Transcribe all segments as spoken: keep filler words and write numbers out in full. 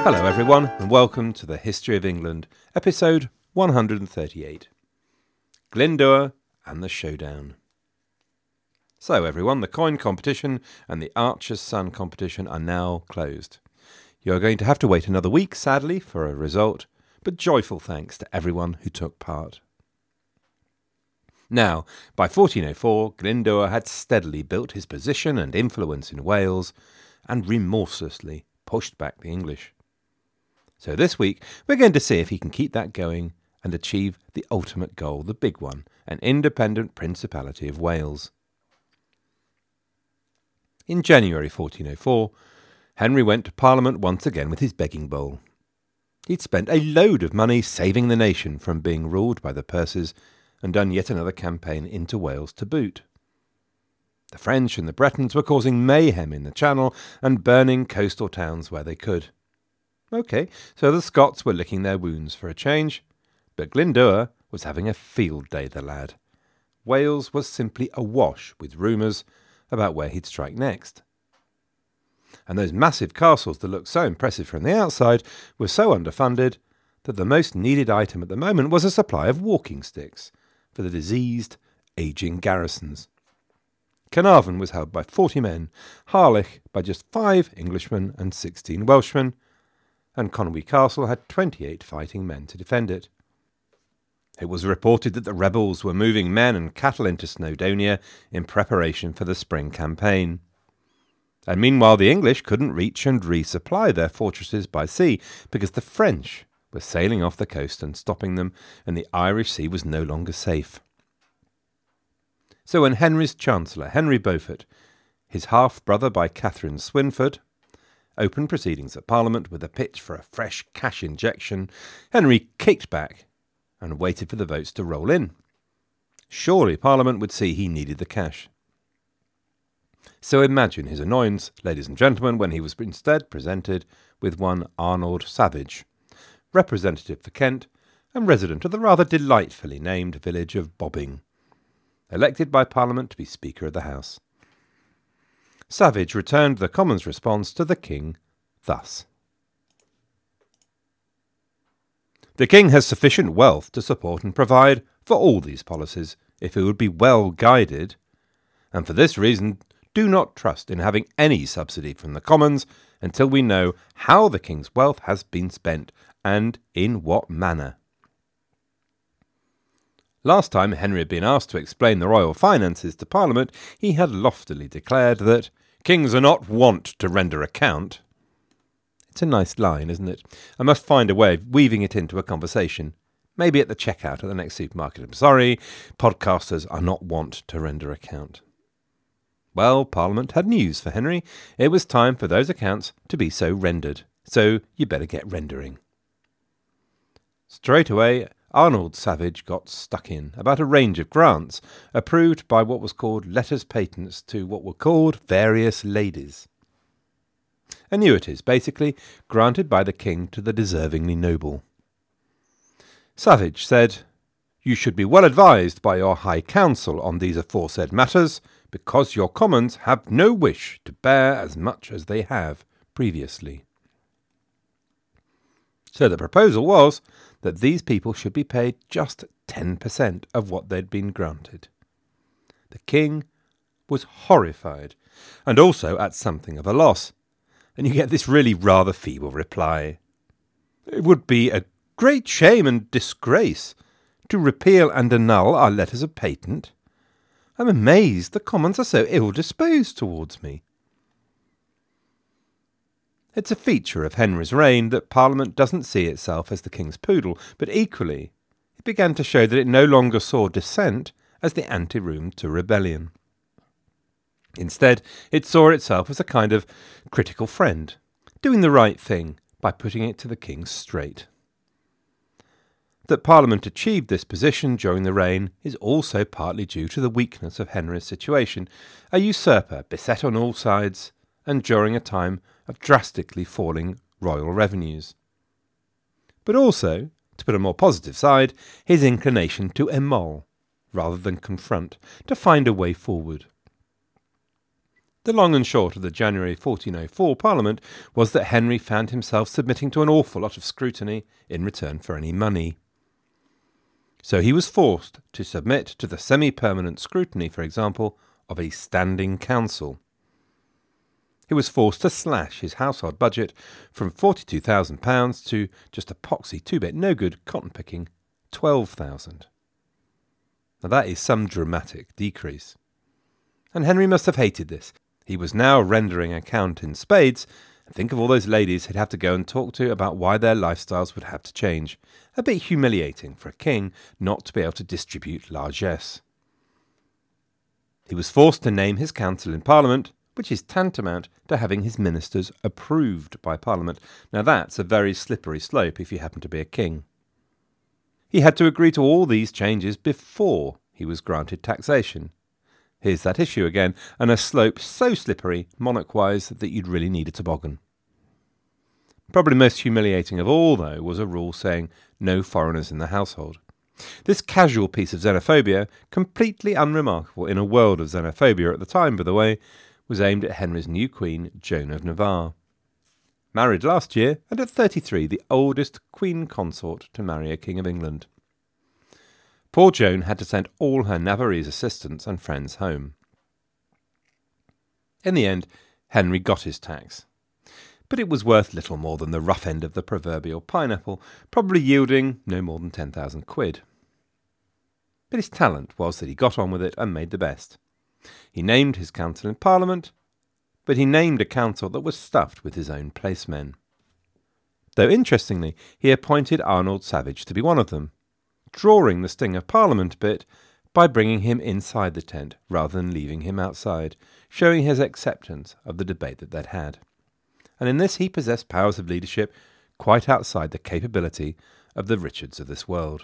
Hello everyone, and welcome to the History of England, episode one hundred thirty-eight. Glyndŵr and the Showdown. So everyone, the coin competition and the Archer's Son competition are now closed. You are going to have to wait another week, sadly, for a result, but joyful thanks to everyone who took part. Now, by fourteen oh four, Glyndŵr had steadily built his position and influence in Wales and remorselessly pushed back the English. So this week, we're going to see if he can keep that going and achieve the ultimate goal, the big one, an independent Principality of Wales. In January fourteen oh four, Henry went to Parliament once again with his begging bowl. He'd spent a load of money saving the nation from being ruled by the Percys and done yet another campaign into Wales to boot. The French and the Bretons were causing mayhem in the Channel and burning coastal towns where they could. OK, so the Scots were licking their wounds for a change, but Glyndŵr was having a field day, the lad. Wales was simply awash with rumours about where he'd strike next. And those massive castles that looked so impressive from the outside were so underfunded that the most needed item at the moment was a supply of walking sticks for the diseased, ageing garrisons. Carnarvon was held by forty men, Harlech by just five Englishmen and sixteen Welshmen, and Conwy Castle had twenty-eight fighting men to defend it. It was reported that the rebels were moving men and cattle into Snowdonia in preparation for the spring campaign. And meanwhile the English couldn't reach and resupply their fortresses by sea because the French were sailing off the coast and stopping them, and the Irish Sea was no longer safe. So when Henry's Chancellor, Henry Beaufort, his half-brother by Catherine Swynford, opened proceedings at Parliament with a pitch for a fresh cash injection, Henry kicked back and waited for the votes to roll in. Surely Parliament would see he needed the cash. So imagine his annoyance, ladies and gentlemen, when he was instead presented with one Arnold Savage, representative for Kent and resident of the rather delightfully named village of Bobbing, elected by Parliament to be Speaker of the House. Savage returned the Commons' response to the King thus. The King has sufficient wealth to support and provide for all these policies, if he would be well guided, and for this reason do not trust in having any subsidy from the Commons until we know how the King's wealth has been spent and in what manner. Last time Henry had been asked to explain the royal finances to Parliament, he had loftily declared that kings are not wont to render account. It's a nice line, isn't it? I must find a way of weaving it into a conversation. Maybe at the checkout at the next supermarket. I'm sorry, podcasters are not wont to render account. Well, Parliament had news for Henry. It was time for those accounts to be so rendered. So you better get rendering. Straight away, Arnold Savage got stuck in about a range of grants approved by what was called letters patents to what were called various ladies. Annuities, basically, granted by the king to the deservingly noble. Savage said, "You should be well advised by your High Council on these aforesaid matters, because your Commons have no wish to bear as much as they have previously." So the proposal was that these people should be paid just ten percent of what they'd been granted. The king was horrified, and also at something of a loss, and you get this really rather feeble reply. It would be a great shame and disgrace to repeal and annul our letters of patent. I'm amazed the Commons are so ill-disposed towards me. It's a feature of Henry's reign that Parliament doesn't see itself as the king's poodle, but equally it began to show that it no longer saw dissent as the anteroom to rebellion. Instead, it saw itself as a kind of critical friend, doing the right thing by putting it to the king straight. That Parliament achieved this position during the reign is also partly due to the weakness of Henry's situation, a usurper beset on all sides, and during a time of drastically falling royal revenues. But also, to put a more positive side, his inclination to emol, rather than confront, to find a way forward. The long and short of the January fourteen oh four Parliament was that Henry found himself submitting to an awful lot of scrutiny in return for any money. So he was forced to submit to the semi-permanent scrutiny, for example, of a standing council. He was forced to slash his household budget from forty-two thousand pounds to just a poxy two-bit no-good cotton-picking twelve thousand pounds. Now that is some dramatic decrease. And Henry must have hated this. He was now rendering account in spades, and think of all those ladies he'd have to go and talk to about why their lifestyles would have to change. A bit humiliating for a king not to be able to distribute largesse. He was forced to name his council in Parliament, which is tantamount to having his ministers approved by Parliament. Now that's a very slippery slope if you happen to be a king. He had to agree to all these changes before he was granted taxation. Here's that issue again, and a slope so slippery, monarch-wise, that you'd really need a toboggan. Probably most humiliating of all, though, was a rule saying no foreigners in the household. This casual piece of xenophobia, completely unremarkable in a world of xenophobia at the time, by the way, was aimed at Henry's new queen, Joan of Navarre. Married last year, and at thirty-three, the oldest queen consort to marry a king of England. Poor Joan had to send all her Navarrese assistants and friends home. In the end, Henry got his tax. But it was worth little more than the rough end of the proverbial pineapple, probably yielding no more than ten thousand quid. But his talent was that he got on with it and made the best. He named his council in Parliament, but he named a council that was stuffed with his own placemen. Though interestingly, he appointed Arnold Savage to be one of them, drawing the sting of Parliament a bit by bringing him inside the tent rather than leaving him outside, showing his acceptance of the debate that they'd had. And in this he possessed powers of leadership quite outside the capability of the Richards of this world.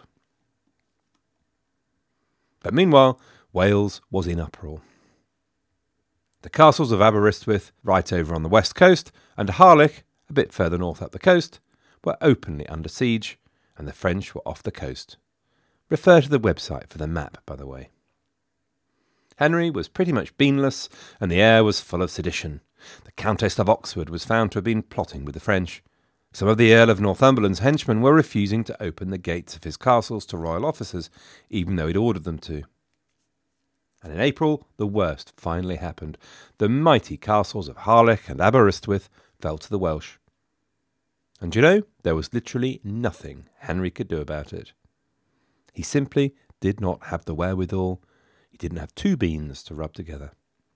But meanwhile, Wales was in uproar. The castles of Aberystwyth, right over on the west coast, and Harlech, a bit further north up the coast, were openly under siege, and the French were off the coast. Refer to the website for the map, by the way. Henry was pretty much beanless, and the air was full of sedition. The Countess of Oxford was found to have been plotting with the French. Some of the Earl of Northumberland's henchmen were refusing to open the gates of his castles to royal officers, even though he'd ordered them to. And in April, the worst finally happened. The mighty castles of Harlech and Aberystwyth fell to the Welsh. And you know, there was literally nothing Henry could do about it. He simply did not have the wherewithal. He didn't have two beans to rub together.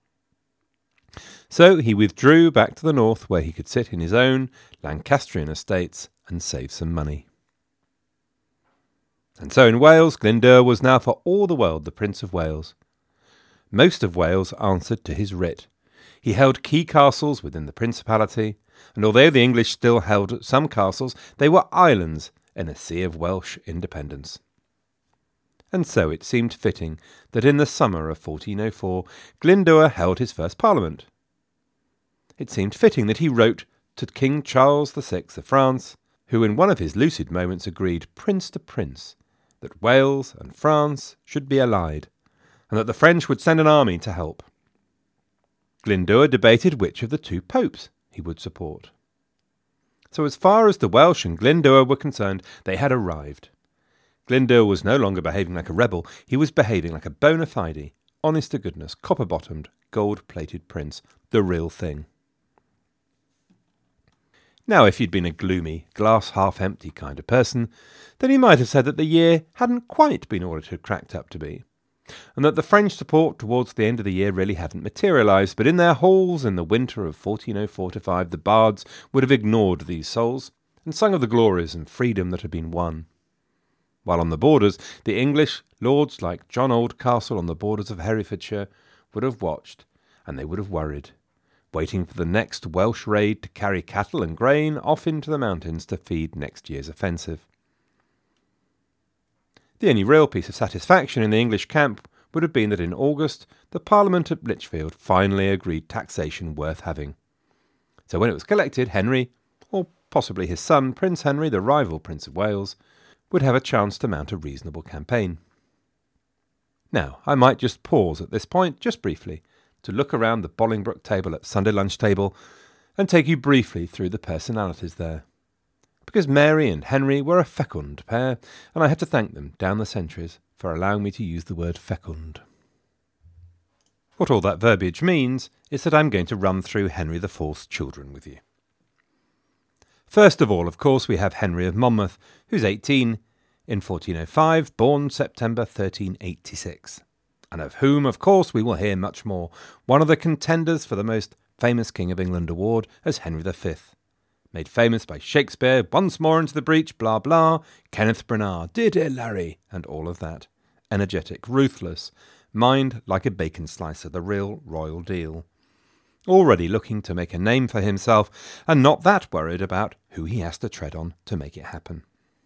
So he withdrew back to the north where he could sit in his own Lancastrian estates and save some money. And so in Wales, Glyndŵr was now for all the world the Prince of Wales. Most of Wales answered to his writ. He held key castles within the principality, and although the English still held some castles, they were islands in a sea of Welsh independence. And so it seemed fitting that in the summer of fourteen oh four, Glyndŵr held his first parliament. It seemed fitting that he wrote to King Charles the Sixth of France, who in one of his lucid moments agreed prince to prince that Wales and France should be allied, and that the French would send an army to help. Glyndŵr debated which of the two popes he would support. So as far as the Welsh and Glyndŵr were concerned, they had arrived. Glyndŵr was no longer behaving like a rebel, he was behaving like a bona fide, honest-to-goodness, copper-bottomed, gold-plated prince, the real thing. Now, if he'd been a gloomy, glass-half-empty kind of person, then he might have said that the year hadn't quite been all it had cracked up to be, and that the French support towards the end of the year really hadn't materialised, but in their halls in the winter of fourteen oh four to five, the bards would have ignored these souls and sung of the glories and freedom that had been won. While on the borders, the English lords like John Oldcastle on the borders of Herefordshire would have watched, and they would have worried, waiting for the next Welsh raid to carry cattle and grain off into the mountains to feed next year's offensive. The only real piece of satisfaction in the English camp would have been that in August the Parliament at Lichfield finally agreed taxation worth having. So when it was collected, Henry, or possibly his son, Prince Henry, the rival Prince of Wales, would have a chance to mount a reasonable campaign. Now, I might just pause at this point, just briefly, to look around the Bolingbroke table at Sunday lunch table and take you briefly through the personalities there. Because Mary and Henry were a fecund pair, and I have to thank them down the centuries for allowing me to use the word fecund. What all that verbiage means is that I'm going to run through Henry the Fourth's children with you. First of all, of course, we have Henry of Monmouth, who's eighteen, in fourteen oh five, born September thirteen eighty-six, and of whom, of course, we will hear much more, one of the contenders for the most famous King of England award as Henry the Fifth. Made famous by Shakespeare, Once More Into the Breach, blah blah, Kenneth Branagh, Dear Dear Larry, and all of that. Energetic, ruthless, mind like a bacon slicer, the real royal deal. Already looking to make a name for himself, and not that worried about who he has to tread on to make it happen.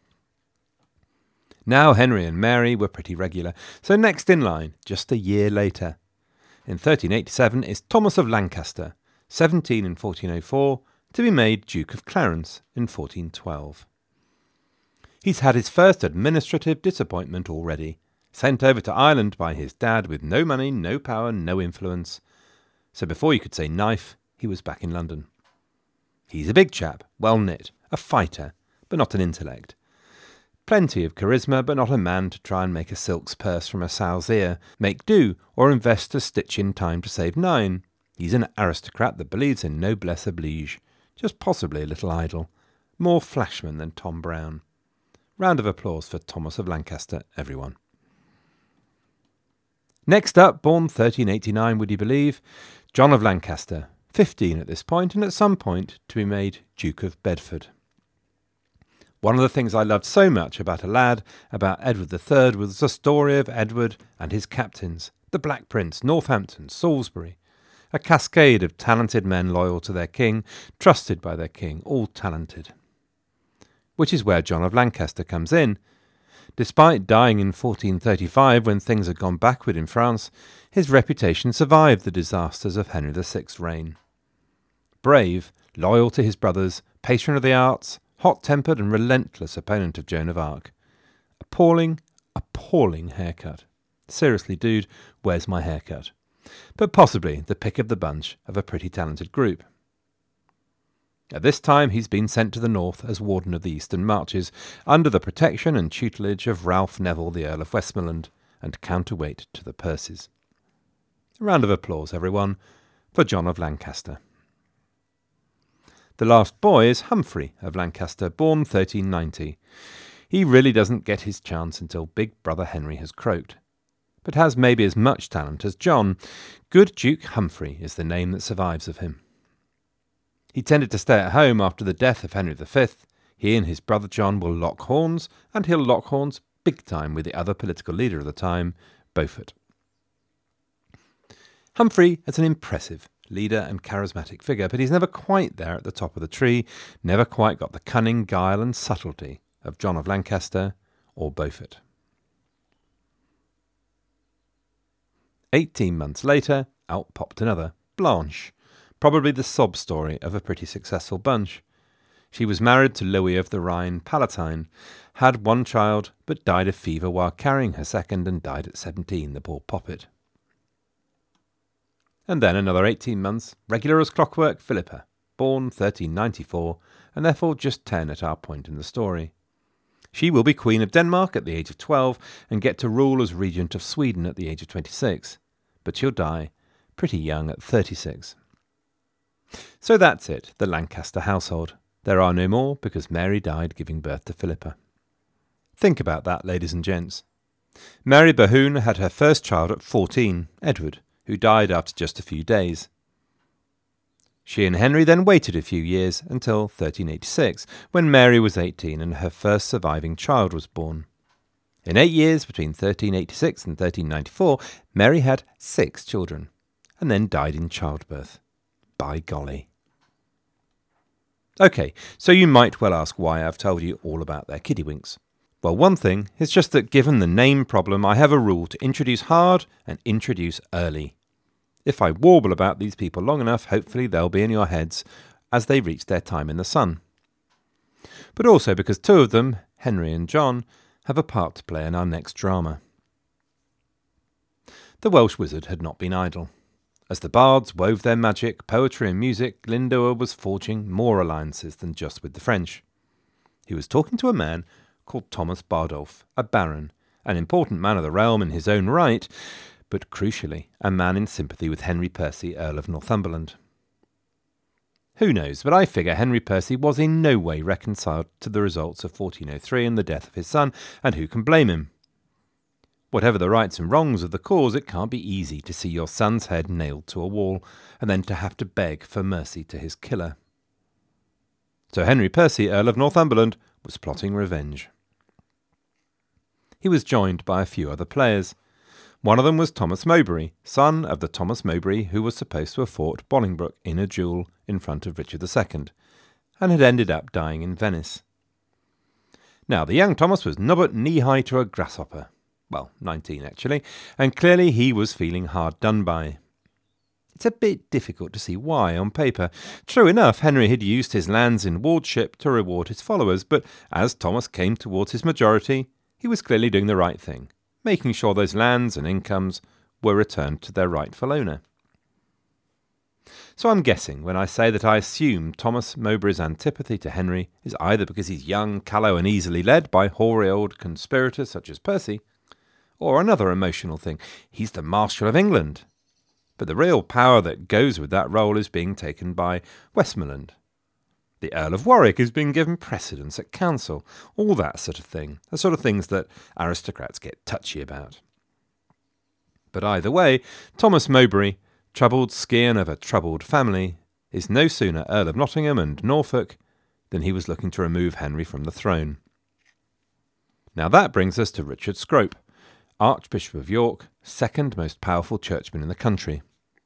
Now Henry and Mary were pretty regular, so next in line, just a year later. In thirteen eighty-seven is Thomas of Lancaster, seventeen in fourteen oh four, to be made Duke of Clarence in fourteen twelve. He's had his first administrative disappointment already, sent over to Ireland by his dad with no money, no power, no influence. So before you could say knife, he was back in London. He's a big chap, well-knit, a fighter, but not an intellect. Plenty of charisma, but not a man to try and make a silk's purse from a sow's ear, make do, or invest a stitch in time to save nine. He's an aristocrat that believes in noblesse oblige, just possibly a little idle, more flashman than Tom Brown. Round of applause for Thomas of Lancaster, everyone. Next up, born thirteen eighty-nine, would you believe, John of Lancaster, fifteen at this point, and at some point to be made Duke of Bedford. One of the things I loved so much about a lad, about Edward the Third, was the story of Edward and his captains, the Black Prince, Northampton, Salisbury, a cascade of talented men loyal to their king, trusted by their king, all talented. Which is where John of Lancaster comes in. Despite dying in fourteen thirty-five when things had gone backward in France, his reputation survived the disasters of Henry the Sixth's reign. Brave, loyal to his brothers, patron of the arts, hot-tempered and relentless opponent of Joan of Arc. Appalling, appalling haircut. Seriously, dude, where's my haircut? But possibly the pick of the bunch of a pretty talented group. At this time he's been sent to the north as Warden of the Eastern Marches, under the protection and tutelage of Ralph Neville, the Earl of Westmoreland, and counterweight to the Percys. A round of applause, everyone, for John of Lancaster. The last boy is Humphrey of Lancaster, born thirteen ninety. He really doesn't get his chance until big brother Henry has croaked, but has maybe as much talent as John. Good Duke Humphrey is the name that survives of him. He tended to stay at home after the death of Henry the Fifth. He and his brother John will lock horns, and he'll lock horns big time with the other political leader of the time, Beaufort. Humphrey is an impressive leader and charismatic figure, but he's never quite there at the top of the tree, never quite got the cunning, guile and subtlety of John of Lancaster or Beaufort. Eighteen months later, out popped another, Blanche, probably the sob story of a pretty successful bunch. She was married to Louis of the Rhine Palatine, had one child, but died of fever while carrying her second and died at seventeen, the poor poppet. And then another eighteen months, regular as clockwork, Philippa, born thirteen ninety-four, and therefore just ten at our point in the story. She will be Queen of Denmark at the age of twelve and get to rule as Regent of Sweden at the age of twenty-six, but she'll die pretty young at thirty-six. So that's it, the Lancaster household. There are no more because Mary died giving birth to Philippa. Think about that, ladies and gents. Mary Bohun had her first child at fourteen, Edward, who died after just a few days. She and Henry then waited a few years until thirteen eighty-six, when Mary was eighteen and her first surviving child was born. In eight years, between thirteen eighty-six and thirteen ninety-four, Mary had six children, and then died in childbirth. By golly. OK, so you might well ask why I've told you all about their kiddywinks. Well, one thing is just that given the name problem, I have a rule to introduce hard and introduce early. If I warble about these people long enough, hopefully they'll be in your heads as they reach their time in the sun. But also because two of them, Henry and John, have a part to play in our next drama. The Welsh wizard had not been idle. As the bards wove their magic, poetry and music, Glyndŵr was forging more alliances than just with the French. He was talking to a man called Thomas Bardolph, a baron, an important man of the realm in his own right, but crucially a man in sympathy with Henry Percy, Earl of Northumberland. Who knows, but I figure Henry Percy was in no way reconciled to the results of fourteen oh three and the death of his son, and who can blame him? Whatever the rights and wrongs of the cause, it can't be easy to see your son's head nailed to a wall, and then to have to beg for mercy to his killer. So Henry Percy, Earl of Northumberland, was plotting revenge. He was joined by a few other players. One of them was Thomas Mowbray, son of the Thomas Mowbray who was supposed to have fought Bolingbroke in a duel in front of Richard the Second, and had ended up dying in Venice. Now, the young Thomas was nobbut knee-high to a grasshopper. Well, nineteen actually, and clearly he was feeling hard done by. It's a bit difficult to see why on paper. True enough, Henry had used his lands in wardship to reward his followers, but as Thomas came towards his majority, he was clearly doing the right thing, making sure those lands and incomes were returned to their rightful owner. So I'm guessing when I say that I assume Thomas Mowbray's antipathy to Henry is either because he's young, callow and easily led by hoary old conspirators such as Percy, or another emotional thing. He's the Marshal of England. But the real power that goes with that role is being taken by Westmoreland. The Earl of Warwick is being given precedence at council. All that sort of thing. The sort of things that aristocrats get touchy about. But either way, Thomas Mowbray, troubled scion of a troubled family, is no sooner Earl of Nottingham and Norfolk than he was looking to remove Henry from the throne. Now that brings us to Richard Scrope, Archbishop of York, second most powerful churchman in the country.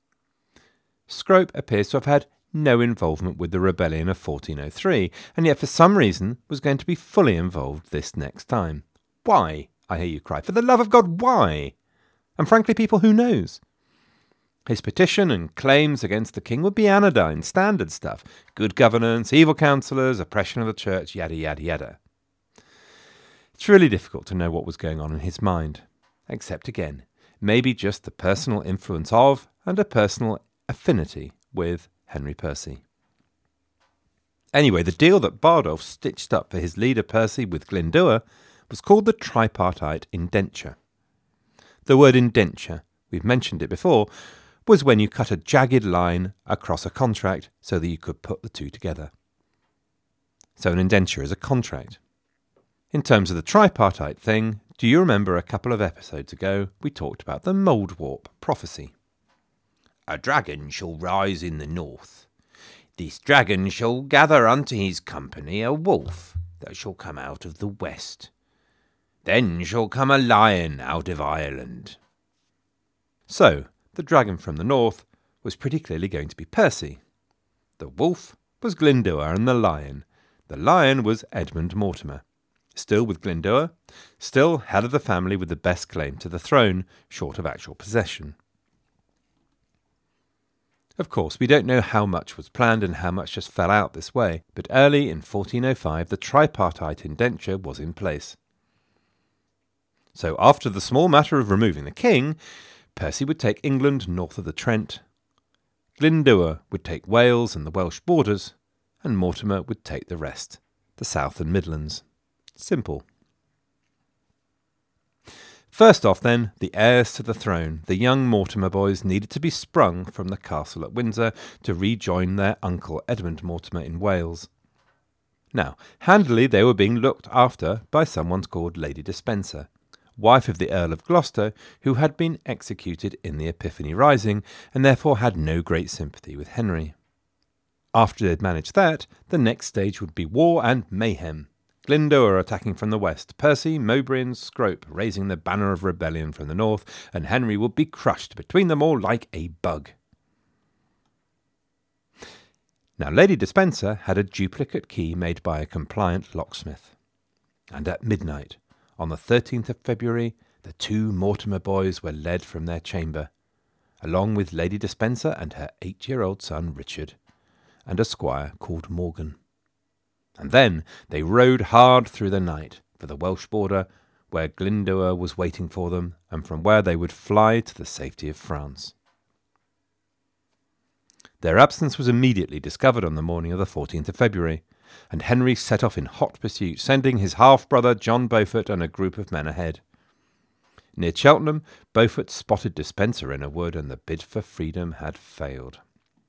Scrope appears to have had no involvement with the rebellion of fourteen oh three, and yet for some reason was going to be fully involved this next time. Why, I hear you cry. For the love of God, why? And frankly, people, who knows? His petition and claims against the king would be anodyne, standard stuff. Good governance, evil counsellors, oppression of the church, yada, yada, yada. It's really difficult to know what was going on in his mind. Except again, maybe just the personal influence of and a personal affinity with Henry Percy. Anyway, the deal that Bardolph stitched up for his leader Percy with Glyndŵr was called the tripartite indenture. The word indenture, we've mentioned it before, was when you cut a jagged line across a contract so that you could put the two together. So an indenture is a contract. In terms of the tripartite thing, do you remember a couple of episodes ago we talked about the Moldwarp prophecy? A dragon shall rise in the north. This dragon shall gather unto his company a wolf that shall come out of the west. Then shall come a lion out of Ireland. So, the dragon from the north was pretty clearly going to be Percy. The wolf was Glyndŵr and the lion. The lion was Edmund Mortimer. Still with Glyndŵr, still head of the family with the best claim to the throne, short of actual possession. Of course, we don't know how much was planned and how much just fell out this way, but early in fourteen oh five the tripartite indenture was in place. So after the small matter of removing the king, Percy would take England north of the Trent, Glyndŵr would take Wales and the Welsh borders, and Mortimer would take the rest, the South and Midlands. Simple. First off, then, the heirs to the throne, the young Mortimer boys, needed to be sprung from the castle at Windsor to rejoin their uncle Edmund Mortimer in Wales. Now, handily they were being looked after by someone called Lady Despencer, wife of the Earl of Gloucester, who had been executed in the Epiphany Rising, and therefore had no great sympathy with Henry. After they'd managed that, the next stage would be war and mayhem. Glyndŵr attacking from the west, Percy, Mowbray and Scrope raising the banner of rebellion from the north, and Henry would be crushed between them all like a bug. Now Lady Despencer had a duplicate key made by a compliant locksmith. And at midnight, on the thirteenth of February, the two Mortimer boys were led from their chamber, along with Lady Despencer and her eight-year-old son Richard, and a squire called Morgan. And then they rode hard through the night for the Welsh border, where Glyndŵr was waiting for them, and from where they would fly to the safety of France. Their absence was immediately discovered on the morning of the fourteenth of February, and Henry set off in hot pursuit, sending his half-brother John Beaufort and a group of men ahead. Near Cheltenham, Beaufort spotted Despenser in a wood, and the bid for freedom had failed.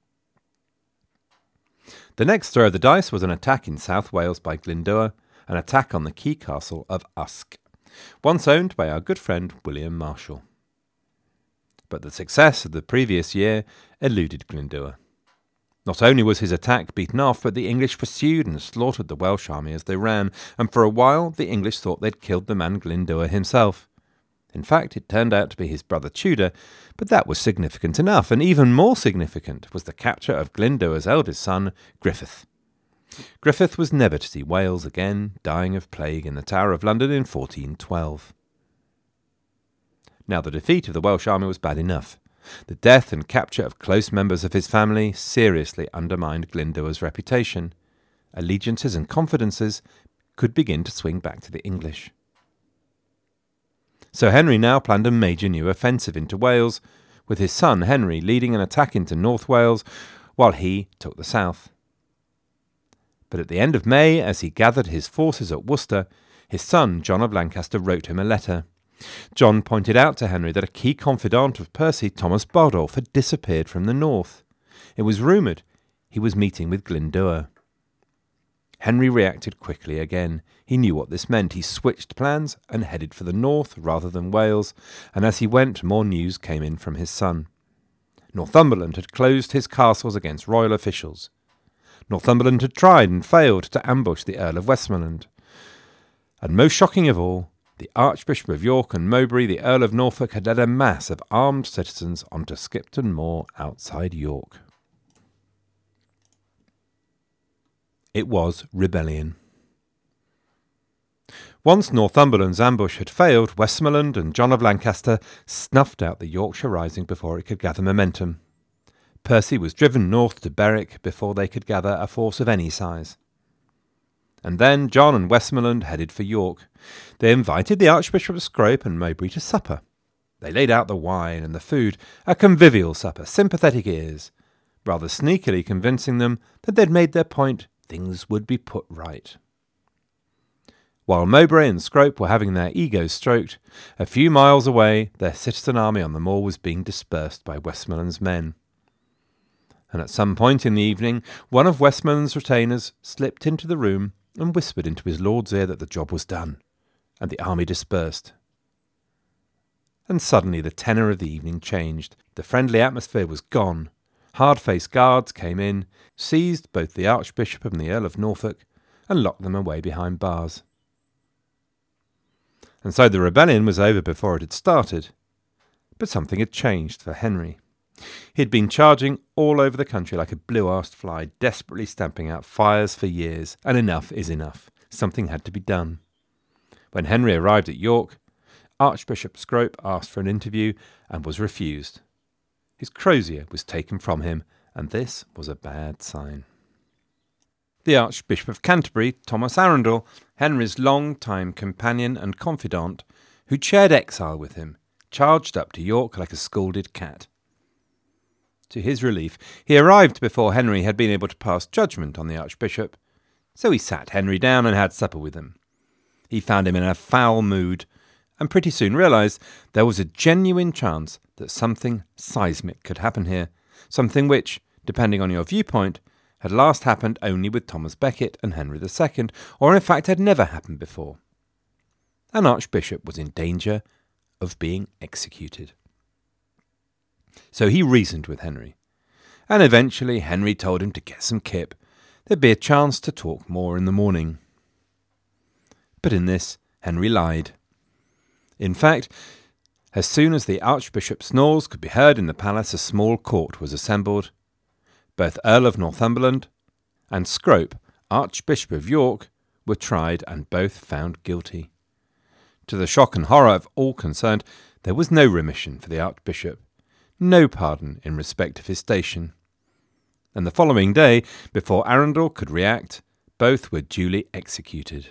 The next throw of the dice was an attack in South Wales by Glyndŵr, an attack on the key castle of Usk, once owned by our good friend William Marshall. But the success of the previous year eluded Glyndŵr. Not only was his attack beaten off, but the English pursued and slaughtered the Welsh army as they ran, and for a while the English thought they'd killed the man Glyndŵr himself. In fact, it turned out to be his brother Tudor, but that was significant enough, and even more significant was the capture of Glyndŵr's eldest son, Griffith. Griffith was never to see Wales again, dying of plague in the Tower of London in fourteen twelve. Now the defeat of the Welsh army was bad enough. The death and capture of close members of his family seriously undermined Glyndŵr's reputation. Allegiances and confidences could begin to swing back to the English. So Henry now planned a major new offensive into Wales, with his son Henry leading an attack into North Wales, while he took the south. But at the end of May, as he gathered his forces at Worcester, his son John of Lancaster wrote him a letter. John pointed out to Henry that a key confidant of Percy, Thomas Bardolph, had disappeared from the north. It was rumoured he was meeting with Glyndŵr. Henry reacted quickly again. He knew what this meant. He switched plans and headed for the north rather than Wales, and as he went, more news came in from his son. Northumberland had closed his castles against royal officials. Northumberland had tried and failed to ambush the Earl of Westmoreland. And most shocking of all, the Archbishop of York and Mowbray, the Earl of Norfolk, had led a mass of armed citizens onto Skipton Moor outside York. It was rebellion. Once Northumberland's ambush had failed, Westmoreland and John of Lancaster snuffed out the Yorkshire Rising before it could gather momentum. Percy was driven north to Berwick before they could gather a force of any size. And then John and Westmoreland headed for York. They invited the Archbishop of Scrope and Mowbray to supper. They laid out the wine and the food, a convivial supper, sympathetic ears, rather sneakily convincing them that they'd made their point, things would be put right. While Mowbray and Scrope were having their egos stroked, a few miles away their citizen army on the moor was being dispersed by Westmoreland's men. And at some point in the evening, one of Westmoreland's retainers slipped into the room and whispered into his lord's ear that the job was done, and the army dispersed. And suddenly the tenor of the evening changed. The friendly atmosphere was gone. Hard-faced guards came in, seized both the Archbishop and the Earl of Norfolk, and locked them away behind bars. And so the rebellion was over before it had started. But something had changed for Henry. He had been charging all over the country like a blue-arsed fly, desperately stamping out fires for years, and enough is enough. Something had to be done. When Henry arrived at York, Archbishop Scrope asked for an interview and was refused. His crozier was taken from him, and this was a bad sign. The Archbishop of Canterbury, Thomas Arundel, Henry's long-time companion and confidant, who shared exile with him, charged up to York like a scalded cat. To his relief, he arrived before Henry had been able to pass judgment on the Archbishop, so he sat Henry down and had supper with him. He found him in a foul mood, and pretty soon realised there was a genuine chance that something seismic could happen here, something which, depending on your viewpoint, had last happened only with Thomas Becket and Henry the Second, or in fact had never happened before. An archbishop was in danger of being executed. So he reasoned with Henry, and eventually Henry told him to get some kip. There'd be a chance to talk more in the morning. But in this, Henry lied. In fact, as soon as the Archbishop's snores could be heard in the palace, a small court was assembled. Both Earl of Northumberland and Scrope, Archbishop of York, were tried and both found guilty. To the shock and horror of all concerned, there was no remission for the Archbishop, no pardon in respect of his station. And the following day, before Arundel could react, both were duly executed.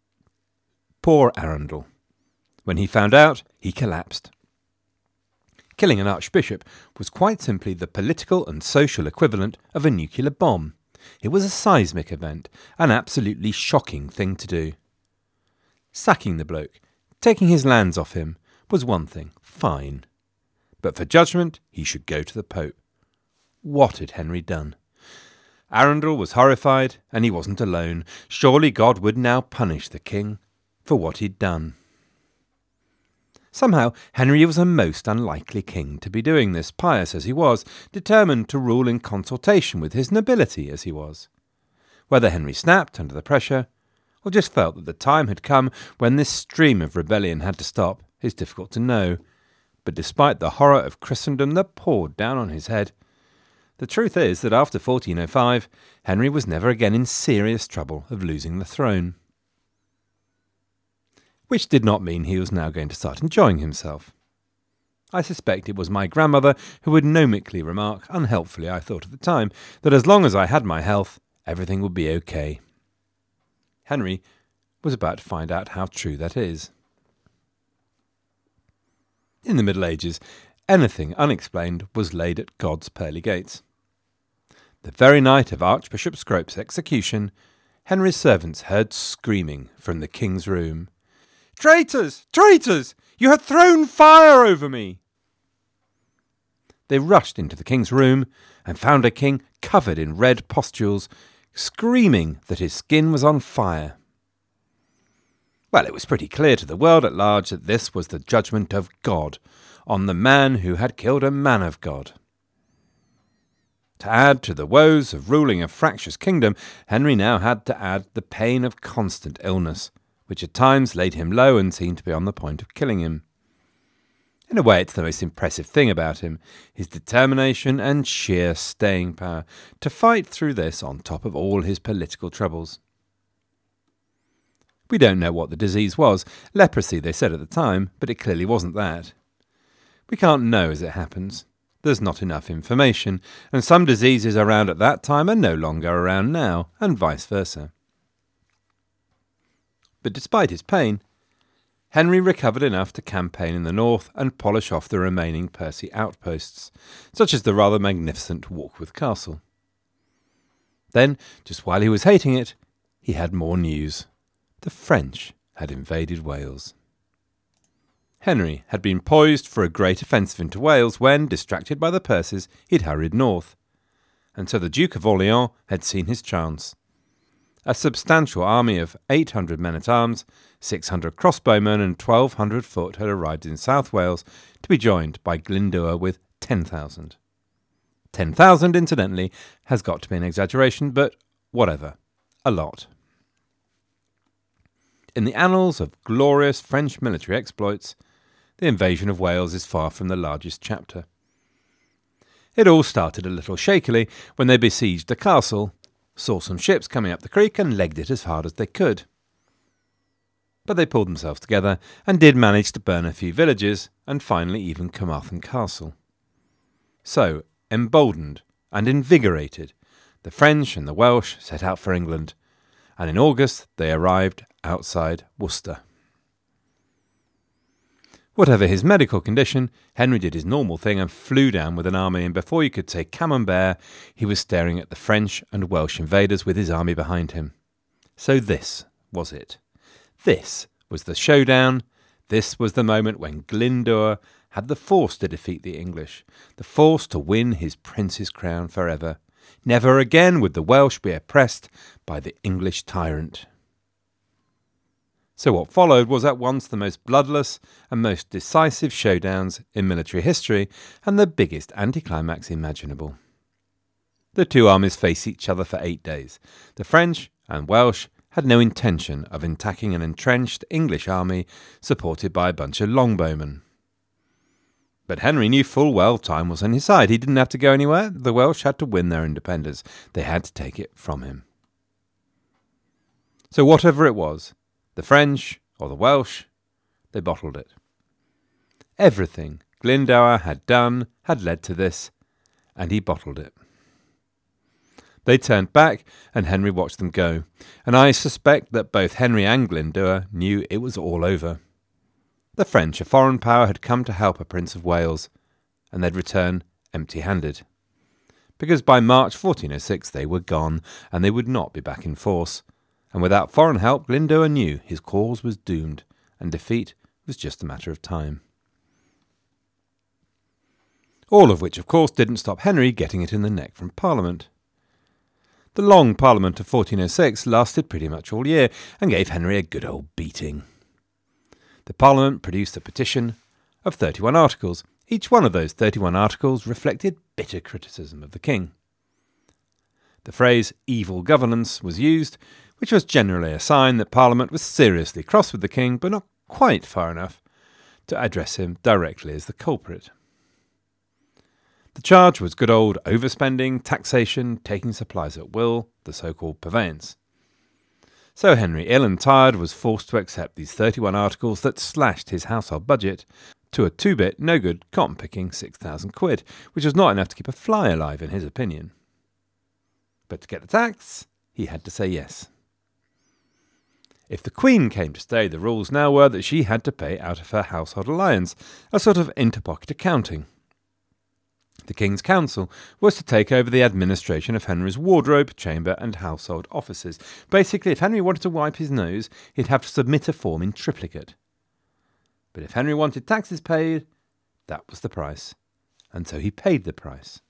Poor Arundel. When he found out, he collapsed. Killing an archbishop was quite simply the political and social equivalent of a nuclear bomb. It was a seismic event, an absolutely shocking thing to do. Sacking the bloke, taking his lands off him, was one thing, fine. But for judgment, he should go to the Pope. What had Henry done? Arundel was horrified, and he wasn't alone. Surely God would now punish the king for what he'd done. Somehow, Henry was a most unlikely king to be doing this, pious as he was, determined to rule in consultation with his nobility as he was. Whether Henry snapped under the pressure, or just felt that the time had come when this stream of rebellion had to stop, is difficult to know. But despite the horror of Christendom that poured down on his head, the truth is that after fourteen oh five, Henry was never again in serious trouble of losing the throne. Which did not mean he was now going to start enjoying himself. I suspect it was my grandmother who would gnomically remark, unhelpfully I thought at the time, that as long as I had my health, everything would be okay. Henry was about to find out how true that is. In the Middle Ages, anything unexplained was laid at God's pearly gates. The very night of Archbishop Scrope's execution, Henry's servants heard screaming from the king's room. "Traitors! Traitors! You have thrown fire over me!" They rushed into the king's room and found a king covered in red pustules, screaming that his skin was on fire. Well, it was pretty clear to the world at large that this was the judgment of God on the man who had killed a man of God. To add to the woes of ruling a fractious kingdom, Henry now had to add the pain of constant illness, which at times laid him low and seemed to be on the point of killing him. In a way, it's the most impressive thing about him, his determination and sheer staying power to fight through this on top of all his political troubles. We don't know what the disease was. Leprosy, they said at the time, but it clearly wasn't that. We can't know as it happens. There's not enough information, and some diseases around at that time are no longer around now, and vice versa. But despite his pain, Henry recovered enough to campaign in the north and polish off the remaining Percy outposts, such as the rather magnificent Warkworth Castle. Then, just while he was hating it, he had more news. The French had invaded Wales. Henry had been poised for a great offensive into Wales when, distracted by the Percys, he'd hurried north, and so the Duke of Orleans had seen his chance. A substantial army of eight hundred men-at-arms, six hundred crossbowmen and twelve hundred foot had arrived in South Wales to be joined by Glyndŵr with ten thousand. ten thousand, incidentally, has got to be an exaggeration, but whatever. A lot. In the annals of glorious French military exploits, the invasion of Wales is far from the largest chapter. It all started a little shakily when they besieged a castle, saw some ships coming up the creek and legged it as hard as they could. But they pulled themselves together and did manage to burn a few villages and finally even Carmarthen Castle. So, emboldened and invigorated, the French and the Welsh set out for England, and in August they arrived outside Worcester. Whatever his medical condition, Henry did his normal thing and flew down with an army, and before you could say camembert, he was staring at the French and Welsh invaders with his army behind him. So this was it. This was the showdown. This was the moment when Glyndŵr had the force to defeat the English, the force to win his prince's crown forever. Never again would the Welsh be oppressed by the English tyrant. So what followed was at once the most bloodless and most decisive showdowns in military history and the biggest anticlimax imaginable. The two armies faced each other for eight days. The French and Welsh had no intention of attacking an entrenched English army supported by a bunch of longbowmen. But Henry knew full well time was on his side. He didn't have to go anywhere. The Welsh had to win their independence. They had to take it from him. So whatever it was, the French or the Welsh, they bottled it. Everything Glyndŵr had done had led to this, and he bottled it. They turned back, and Henry watched them go, and I suspect that both Henry and Glyndŵr knew it was all over. The French, a foreign power, had come to help a Prince of Wales, and they'd return empty-handed. Because by March fourteen oh six they were gone, and they would not be back in force. And without foreign help, Glyndŵr knew his cause was doomed, and defeat was just a matter of time. All of which, of course, didn't stop Henry getting it in the neck from Parliament. The long Parliament of fourteen oh six lasted pretty much all year, and gave Henry a good old beating. The Parliament produced a petition of thirty-one articles. Each one of those thirty-one articles reflected bitter criticism of the king. The phrase evil governance was used, which was generally a sign that Parliament was seriously cross with the king, but not quite far enough to address him directly as the culprit. The charge was good old overspending, taxation, taking supplies at will, the so-called purveyance. So Henry, ill and tired, was forced to accept these thirty-one articles that slashed his household budget to a two-bit, no-good, cotton-picking six thousand quid, which was not enough to keep a fly alive in his opinion. But to get the tax, he had to say yes. If the Queen came to stay, the rules now were that she had to pay out of her household allowance, a sort of inter-pocket accounting. The King's Council was to take over the administration of Henry's wardrobe, chamber and household offices. Basically, if Henry wanted to wipe his nose, he'd have to submit a form in triplicate. But if Henry wanted taxes paid, that was the price. And so he paid the price.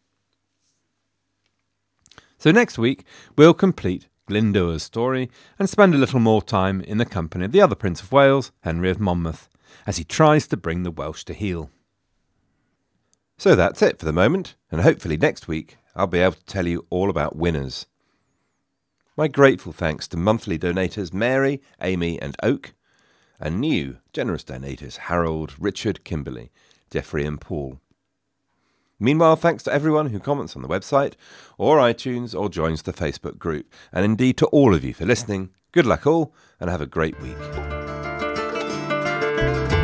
So next week, we'll complete Glyndŵr's story and spend a little more time in the company of the other Prince of Wales, Henry of Monmouth, as he tries to bring the Welsh to heel. So that's it for the moment, and hopefully next week I'll be able to tell you all about winners. My grateful thanks to monthly donators Mary, Amy and Oak, and new generous donators Harold, Richard, Kimberly, Jeffrey and Paul. Meanwhile, thanks to everyone who comments on the website or iTunes or joins the Facebook group, and indeed to all of you for listening. Good luck all, and have a great week.